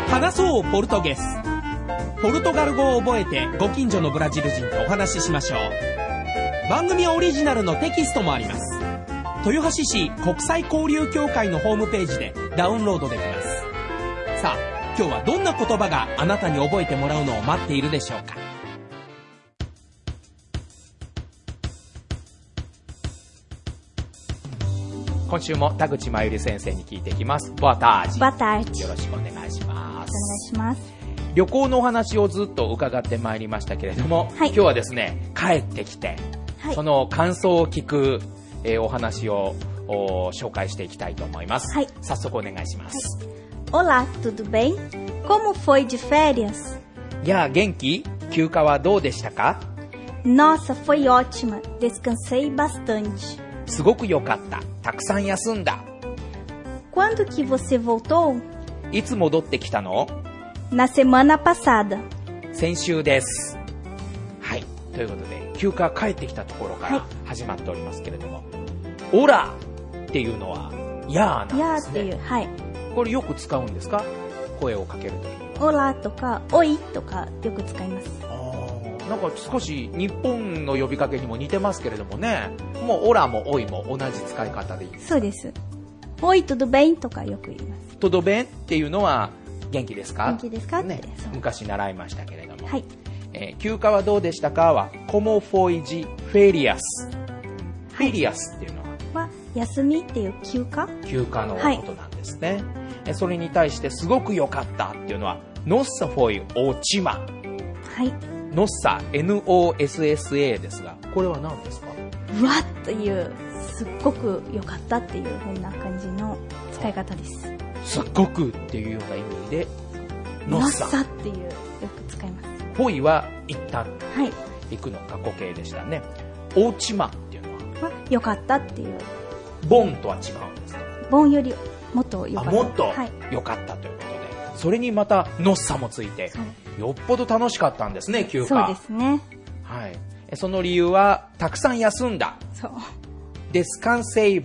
話そうポルトゲス。ポルトガル語を覚えてご近所のブラジル人とお話ししましょう。番組オリジナルのテキストもあります。豊橋市国際交流協会のホームページでダウンロードできます。さあ、今日はどんな言葉があなたに覚えてもらうのを待っているでしょうか。今週も田口真由里先生に聞いていきます。ボアタージ。 Boa tarde。 よろしくお願いします。 お願いします。 旅行のお話をずっと伺ってまいりましたけれども、はい、今日はですね、帰ってきて、はい、その感想を聞く、お話を紹介していきたいと思います。はい、早速お願いします。 はい、Olá, tudo bem? Como foi de férias? いや、元気？休暇はどうでしたか？ Nossa, foi ótima. Descansei bastante. すごく良かった。たくさん休んだ。 Quando que você voltou? いつ戻ってきたの？ Na semana passada. 先週です。はい。ということで、休暇帰ってきたところから始まっておりますけれども、オラっていうのは、やーなんですね。 やーっていう、はい。 これよく使うんですか？声をかけるときに。 オラとか、おいとかよく使います。 なんか少し日本の呼びかけにも似てますけれどもね、もうオラもおいも同じ使い方でいいですか？ そうです。おい、tudo bemとかよく言います。 tudo bemっていうのは元気ですか？ 元気ですかって、 ね、昔習いましたけれども、 はい。 休暇はどうでしたかは como foi de férias、はい、férias っていうのは休みっていう休暇のことなんですね、はい、それに対してすごく良かったっていうのは nossa foi ótima、 はい、 nossa N-O-S-S-A ですが、これは何ですか？ うわっというすっごく良かったっていう風な感じの使い方です。 すっごくっていうような意味でノッサっていうよく使います。 ポイは一旦、 はい、 行くの過去形でしたね。オーチマっていうのは良かったっていう。 ボンとは違うんですか？ ボンよりもっと良かった。 もっと良かったということで、はい、それにまたノッサもついて、よっぽど楽しかったんですね、休暇。 そうですね。 はい。その理由はたくさん休んだ。 そう。 descansei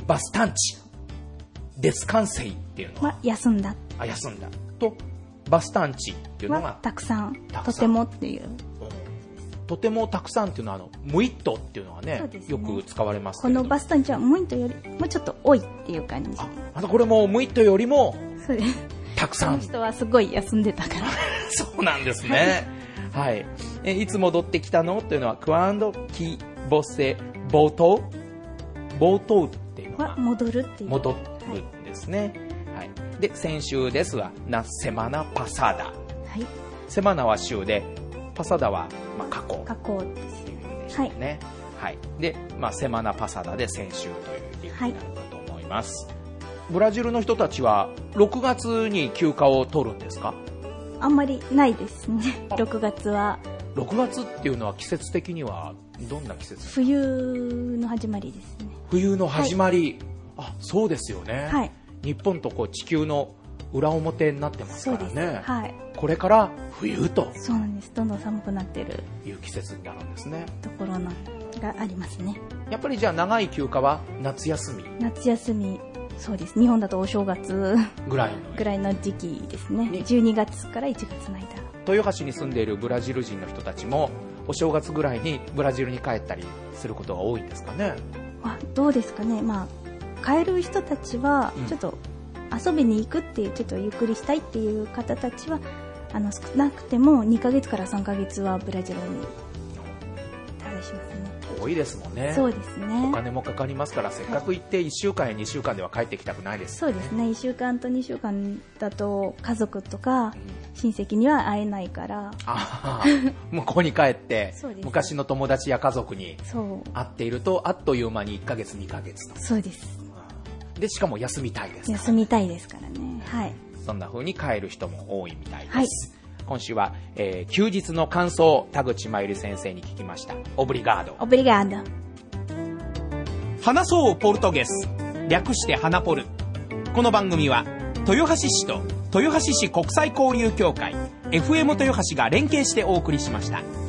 bastante。descanseiっていうのは休んだ。 休んだと。バスタンチっていうのがたくさん、とてもっていう、 とてもたくさんっていうのはムイットっていうのは ね、よく使われますけれども、 このバスタンチはムイットよりもうちょっと多いっていう感じ。 あとこれもムイットよりもそうです。 たくさん。 この人はすごい休んでたからそうなんですね。はい。いつ戻ってきたのというのは quando que você voltou っていうのは戻るっていう、 戻るですね。はい。で、先週ですが、なsemana passada。はい。semanaは週で、passadaは過去。 過去ですという意味でしたね。はい。で、semana passadaで先週という意味になるかと思います。はい、ブラジルの人たちは6月に休暇を取るんですか？ あんまりないですね。6月は。 6月っていうのは季節的にはどんな季節？ 冬の始まりですね。 冬の始まり。はい、そうですよね。 はい。 日本と地球の裏表になってますからね。 はい、 これから冬と。 そうなんです。どんどん寒くなってる。 いう季節になるんですね。 ところがありますね。 やっぱりじゃあ長い休暇は夏休み。 夏休み、そうです。日本だとお正月ぐらいの時期ですね。12月から1月の間。 豊橋に住んでいるブラジル人の人たちもお正月ぐらいにブラジルに帰ったりすることが多いんですかね。 どうですかね。帰る人たちはちょっと遊びに行くっていう、ちょっとゆっくりしたいっていう方たちは少なくても2ヶ月から3ヶ月はブラジルに滞在しますね。 多いですもんね。 そうですね。 お金もかかりますから、せっかく行って1週間や2週間では帰ってきたくないですよね。 そうですね。1週間と2週間だと家族とか親戚には会えないから、 向こうに帰って昔の友達や家族に会っているとあっという間に1ヶ月2ヶ月と。 そうです。 でしかも休みたいですから、ね、 休みたいですからね。はい。 そんな風に帰る人も多いみたいです。はい、今週は、休日の感想、田口真由里先生に聞きました。オブリガード。 オブリガード。 話そうポルトゲス、略して花ポル。この番組は豊橋市と豊橋市国際交流協会 FM 豊橋が連携してお送りしました。